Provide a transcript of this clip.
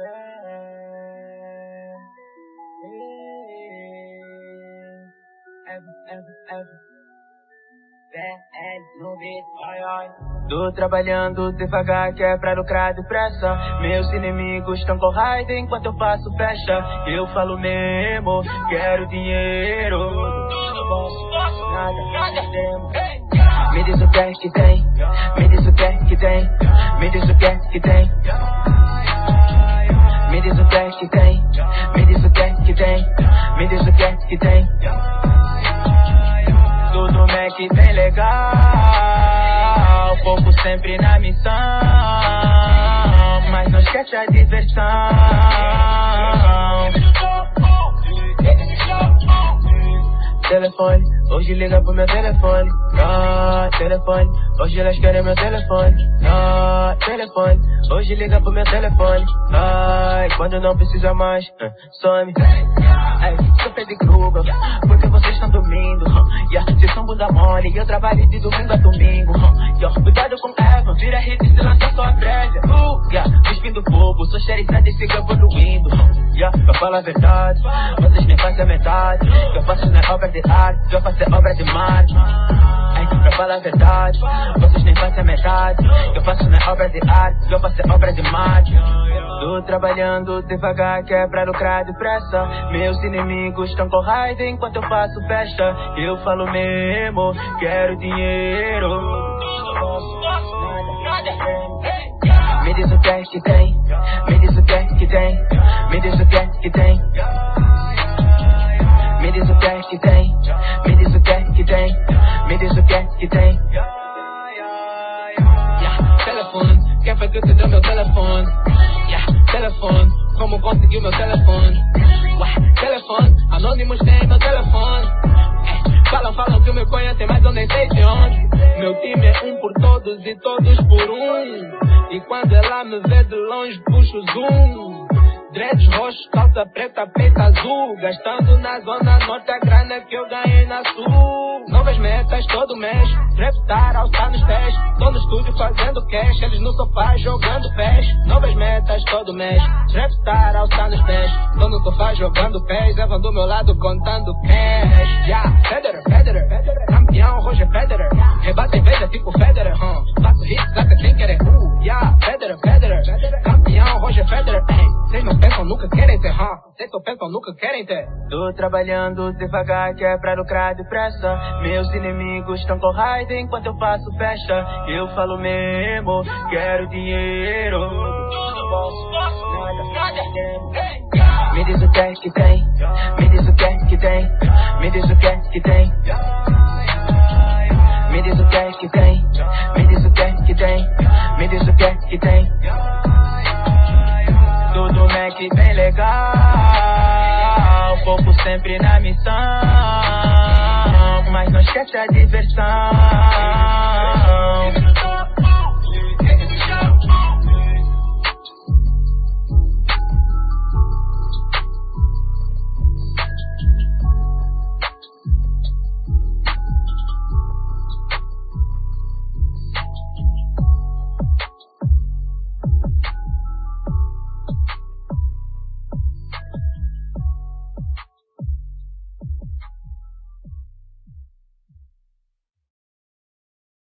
Tô trabalhando devagar que é pra lucrar depressa. Meus inimigos tão com raiva enquanto eu faço festa. Eu falo mesmo, quero dinheiro. Tudo posso, nada temos. Me diz o que é que tem, me diz o que é que tem, me diz o que é que tem. Me diz o que é que tem, me diz o que é que tem, me diz o que é que tem. Tudo Mac bem legal, foco sempre na missão, mas não esquece a diversão. Telefone, hoje liga pro meu telefone. Telefone, hoje elas querem meu telefone. Telefone, hoje liga pro meu telefone. Quando não precisa mais, some. Sou Freddy Krueger, porque vocês estão dormindo. Vocês são bunda mole, eu trabalho de domingo a domingo. Cuidado com Evan, vira hit e se lança sua prévia. Despindo fogo, sou xerife desse campo evoluindo. Eu falo a verdade, vocês nem fazem a metade. Eu faço não é obra de arte, eu faço é obra de marte. Eu falo a verdade, vocês nem fazem a metade. Eu faço não é obra de arte, eu faço é obra de marte. Tô trabalhando devagar que é pra lucrar depressa. Meus inimigos tão com raiva enquanto eu faço festa. Eu falo mesmo, quero dinheiro. Tudo posso, nada temos. Me diz o que é que tem, me diz o que é que tem, me diz o que é que tem. Me diz o que é que tem, me diz o que é que tem, me diz o que é que tem. Telefone, quem foi que te deu meu telefone? Telefone, como conseguiu meu telefone? Telefone, anônimos tem meu telefone. Falam que me conhecem, mas eu nem sei de onde. Meu time é um por todos e todos por um. E quando ela me vê de longe, puxo o zoom. Dreads roxos, calça preta, peito azul. Gastando na zona norte a grana que eu ganhei na sul. Novas metas todo mês, reptar, alçar nos pés. Tô no estúdio fazendo cash, eles no sofá jogando pés. Novas metas todo mês, reptar, alçar nos pés. Tô no sofá jogando pés, Evan do meu lado contando cash. Federer, campeão, Roger Federer. Rebate em vez tipo Federer, faço hit, saca sem querer. Federer, campeão, Roger Federer. Cês não pensam, nunca querem ter, cês só pensam, nunca querem ter. Tô trabalhando devagar que é pra lucrar depressa. Meus inimigos tão com raiva enquanto eu faço festa. Eu falo mesmo, quero dinheiro. Tudo posso, nada temos. Me diz o que é que tem, me diz o que é que tem, me diz o que é que tem. Me diz o que é que tem, me diz o que é que tem, me diz o que é que tem. Tudo Mac bem legal, foco sempre na missão, mas não esquece a diversão.